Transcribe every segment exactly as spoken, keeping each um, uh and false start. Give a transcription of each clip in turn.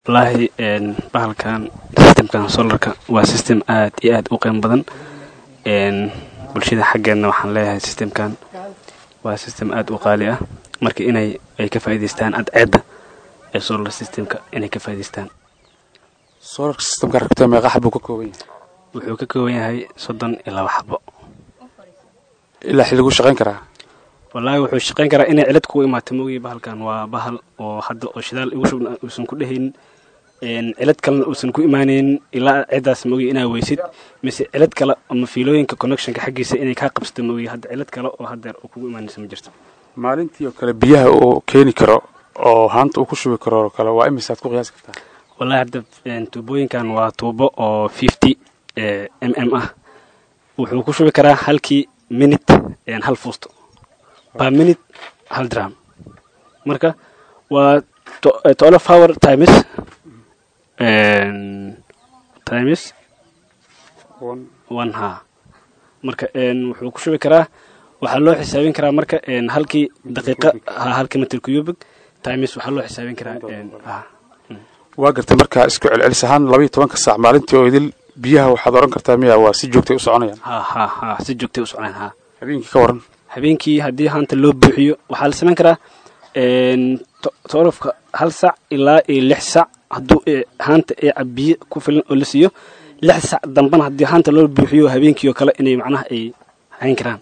والله ان bahalkan systemkan solarka waa system aad iyo aad u qiimo badan een bulshada xageena waxaan leeyahay systemkan waa system aad u qaali ah marka inay ay ka faa'iideystaan adceeda ee solar systemka inay ka faa'iideystaan solar systemka rakibta meeqa xabo ka kooban yahay wuxuu ka kooban yahay soddon iyo laba xabo ilaa xilligu shaqeyn karaa wallahi wuxuu shaqeyn karaa inay cilad ku imaato mooyay bahalkan waa bahal oo hadda oo shidaal ugu shubna uusan ku dhahayn een cilad kale uusan ku imaaneen ilaa ciidaas mooyay inaa weysid mise cilad kale ama fiilooyinka connectionka xaqiisa inay ka qabsato mooyay hadda cilad kale oo hadda uu kugu imaanaysa ma jirto maalintii oo kale biyaha oo keeni karo oo haanta uu ku shubi karo kale waa imisaad ku qiyaas kartaa wallahi hadda tuubooyinkan waa tuubo oo fifty mm ah wuxuu ku shubi karaa halkii minute een hal fuusto per minute hal drum marka waa twelve hour times and times one one ha marka een wuxuu ku shubi karaa waxa loo xisaabin karaa marka een halkii daqiiqo halkii meter cubic times waxa loo xisaabin karaa een ha waa gartay marka isku celcelis ahaan laba iyo toban saac maalintii oo idil biyaha waxaad oran kartaa miyaa waa si joogtay u soconayaan ha ha ha si joogtay u soconayaan ha habeenkii ka waran habeenkii haddii haanta loo buuxiyo waxaa la samayn karaa een toolofka hal saac ilaa iyo lix saac hadduu haanta ee cabiye ku filan oo la siiyo lix saac dambana haddii haanta loo buuxiyo habeenkii oo kale inay macnaha ay hayn karaan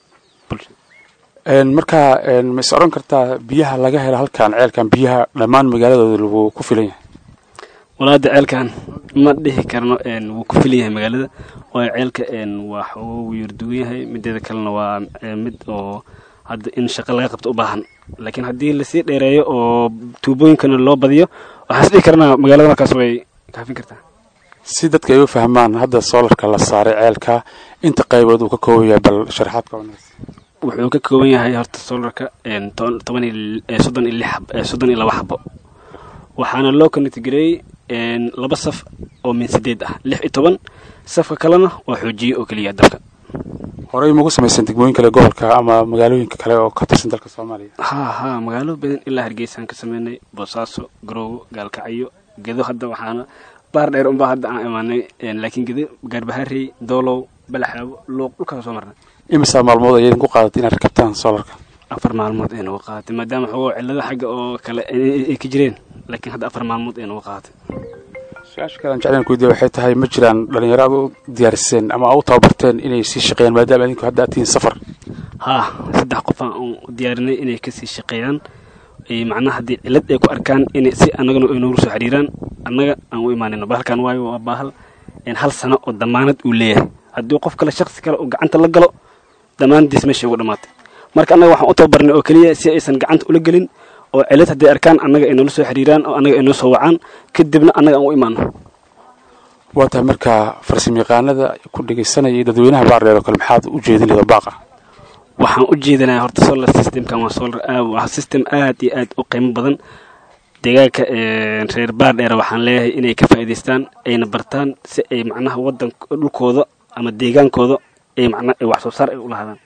een marka een ma is oran kartaa biyaha laga helo halkan ceelkan biyaha dhammaan magaaladooda lagu ku filan yahay walaada ceelkan ma dhihi karno een wuu ku filan yahay magaalada oo ceelka een waa xoo yar duwan yahay mideeda kalena waa mid oo hadda in shaqo laga qabto u baahan laakiin haddii la sii dheereeyo oo tuubooyinkana loo badiyo waxaan is dhihi karnaa magaalada markaas way kaafin kartaa si dadka ay u fahmaan hadda solarka la saaray ceelka inta qaybood uu ka kooban yahay bal sharaxaad ka wanaagsan wuxuu ka kooban yahay horta solarka een toban iyo soddon iyo lix soddon iyo laba xabo waxaana loo connect gareeyay een laba saf oo min sideed ah lix iyo toban safka kalena waa xoojiye oo kaliya dabka horey mugu samaysan degmooyin kale gobolka ama magaalooyinka kale oo ka tirsan dalka Soomaaliya ha ha magaalo badan ilaa Hargeysa ka sameynay Boosaaso Garowe Gaalkacyo gedo hadda waxaana baar dheer umba hadda aan imaanay laakiin gedo Gaarbaharey Doolow Balaxaabo Luuq dhulka soo marnay imisa maalmood ayay ku qaadatay inaad rakibtaan solarka afar maalmood ay noo qaadatay maadaama xogoo cilada xagga oo kale ay ka jireen laakiin hadda afar maalmood ay noo qaadatay su'aasha kale aan jeclaan ku weydiiyo waxay tahay ma jiraan dhalinyarada u diyaariseen ama u tababarteen inay sii shaqeeyaan maadaama idinku hadda aad tihiin safar ha saddex qof aan u diyaarinay inay ka sii shaqeeyaan ay macnaha haddii cilad ay ku arkaan inay si annagana ay noogu soo xiriiraan annaga aan u imaanayno bahalkan waayo waa bahal in hal sano oo damaanad uu leeyahay haddii qof kale shakhsi kale oo gacanta la galo damaanadiis meesha ugu dhamaatay marka annaga waxaan u tababarnay oo kaliya si aysan gacanta ula gelin oo cilad haddii arkaan annaga ay noola soo xiriiraan oo annaga ay noo soo wacaan kadibna annaga aan u imaano waa tahay marka farsamayaqaanada ku dhageysanaya dadweynaha baardheer oo kale maxaad u jeedinaysaa baaqa waxaan u jeedinayaa horta solar systemkan waa solar waa system aad iyo aad u qiimo badan deegaanka reer baardheer waxaan leeyahay inay ka faa'iideystaan ayna bartaan si ay macnaha wadan dhulkooda ama deegaankooda ay macnaha ay wax soo saar ay u lahaadaan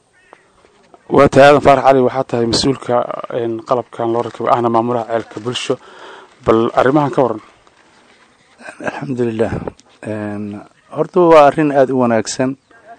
waa tahay aadan faarax cali waxaa tahay mas-uulka qalabkan loo rakibo ahna maamulaha ceelka bulsho bal arrimahan ka waran alxamdulilah horta waa arrin aada u wanaagsan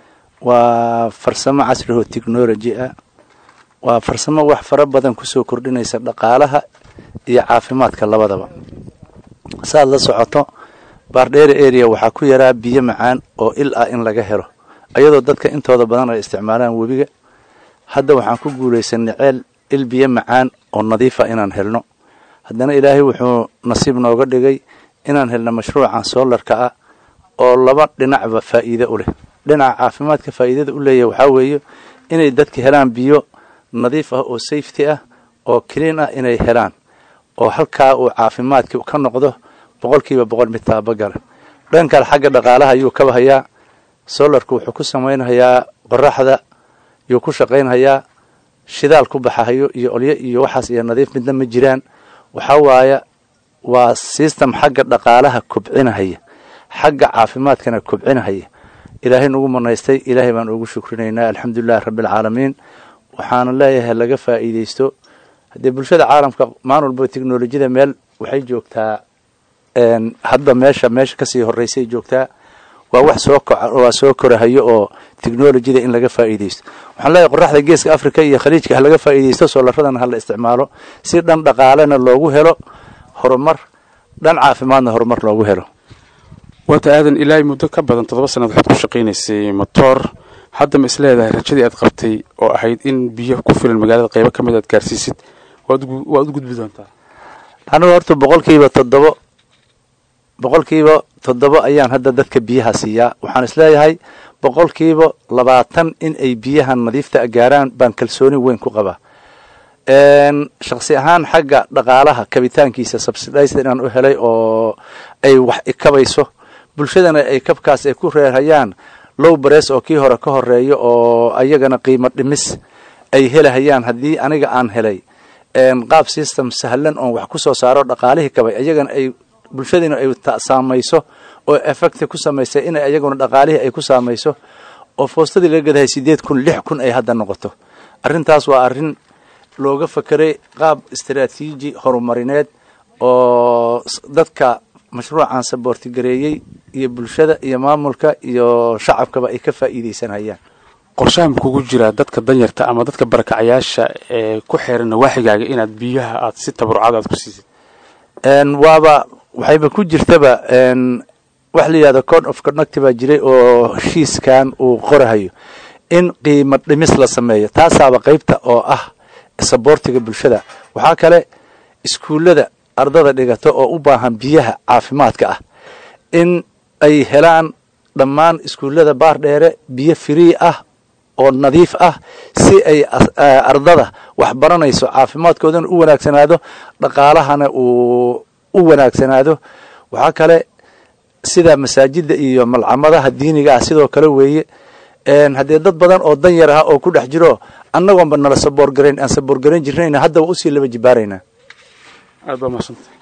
waa farsamo casri oo technology ah waa farsamo wax fara badan kusoo kordhinaysa dhaqaalaha iyo caafimaadka labadaba saad la socoto baardheere area waxaa ku yaraa biyo macaan oo il ah in laga helo ayadoo dadka intooda badan ay isticmaalaan webiga hadda waxaan ku guulaysanay ceel il biyo macaan oo nadiifa inaan helno haddana ilaahay wuxuu nasiib nooga dhigay inaan helno mashruucan solarka ah oo laba dhinacba faa'iido u leh dhinaca caafimaadka faa'iidada u leeyahay waxaa weeye inay dadka helaan biyo nadiif ah oo safety ah oo clean ah inay helaan oo halkaa uu caafimaadka ka noqdo boqolkiiba boqol mid taabagala dhankan xagga dhaqaalaha ayuu ka bahayaa solarku wuxuu ku samaynayaa qoraxda yuu ku shaqaynhayaa shidaal ku baxahayo iyo olyo iyo waxaas iyo nadiif midna ma jiraan waxaa waaya waa system xagga dhaqaalaha kobcinahaya xagga caafimaadkana kobcinahaya ilaahay nagu manaystay ilaahay baan ugu shukrinaynaa alxamdulilahi rabbilcaalamiin waxaana leeyahay laga faa'iidaysto haddii bulshada caalamka maalin walba teknolojiyada meel waxay joogtaa hadba meesha meesha kasii horeysay joogtaa waa wax soo waa soo korahayo oo technologyda in laga faa'iideysto waxaan leeyahay qoraxda geeska Afrika iyo khaliijka ha laga faa'iideysto soolaradan ha la isticmaalo si dhan dhaqaalena loogu helo horumar dhan caafimaadna horumar loogu helo wata aadan ilaa muddo ka badan toddoba sano waxaad ku shaqeynaysay motor hadda ma isleedahay rajadii aad qabtay oo ahayd in biyo ku filan magaalada qaybo kamid aad gaarsiisid waad waad u gudbi doontaa anigu horta boqolkiiba toddoba boqolkiiba toddoba ayaan hadda dadka biyaha siiyaa waxaan isleeyahay boqolkiiba labaatan in ay biyaha nadiifta gaaraan baan kalsooni weyn ku qabaa shakhsi ahaan xagga dhaqaalaha kabitaankiisa subsidized inaan u helay oo ay wax ikabayso bulshadana ay kabkaas ay ku reerhayaan low press oo kii hore ka horeeyo oo ayagana qiimo dhimis ay helahayaan haddii aniga aan helay qaab system sahlan oo wax ku soo saaro dhaqaalihii kabay ayagana ay bulshadina ay saamayso oo effect ku samaysay in ayaguna dhaqaalihii ay ku saamayso oo foostadii laga gadahay sideed kun lix kun ay hadda noqoto arrintaas waa arrin looga fakeray qaab istiraatiiji horumarineed oo dadka mashruucan saboorti gareeyay iyo bulshada iyo maamulka iyo shacabkaba ay ka faa'iideysanayaan qorshahan kugu jira dadka danyarta ama dadka barakacayaasha ee ku xeeran waaxigaaga inaad biyaha aad si tabarucad aad ku siisid een waaba waxayba ku jirtaba een wax la yiraahdo code of conduct baa jiray oo heshiiskan uu qorahayo in qiimo dhimis la sameeyo taasaaba qaybta oo ah saboortiga bulshada waxa kale iskuulada ardada dhigato oo u baahan biyaha caafimaadka ah in ay helaan dhammaan iskuulada baar dheere biyo free ah oo nadiif ah si ay ardada wax baranayso caafimaadkoodana u wanaagsanaado dhaqaalahana uu u wanaagsanaado waxa kale sida masaajida iyo malcamadaha diiniga ah sidoo kale weeye een hadee dad badan oo dan yar ah oo ku dhex jiro annagoon ba nala saboor gareyn aan saboor gareyn jirnayna hadda waa u sii laba jibaarayna aad baa mahadsantahay